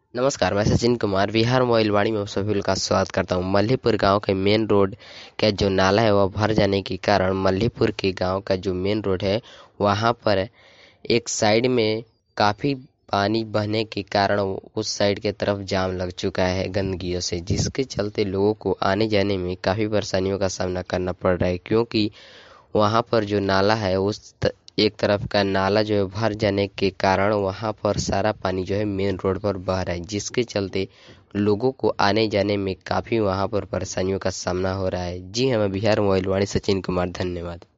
नमस्कार, मैं सचिन कुमार बिहार मोबाइल वाणी में आप सभी का स्वागत करता हूँ। मल्हीपुर गांव के मेन रोड का जो नाला है वह भर जाने के कारण मल्हीपुर के गांव का जो मेन रोड है वहां पर एक साइड में काफी पानी बहने के कारण उस साइड के तरफ जाम लग चुका है गंदगियों से, जिसके चलते लोगों को आने जाने में काफी परेशानियों का सामना करना पड़ रहा है। क्योंकि वहां पर जो नाला है एक तरफ का नाला जो है भर जाने के कारण वहां पर सारा पानी जो है मेन रोड पर बह रहा है, जिसके चलते लोगों को आने जाने में काफी वहां पर परेशानियों का सामना हो रहा है। जी हाँ, मैं बिहार मोबाइल वाणी सचिन कुमार, धन्यवाद।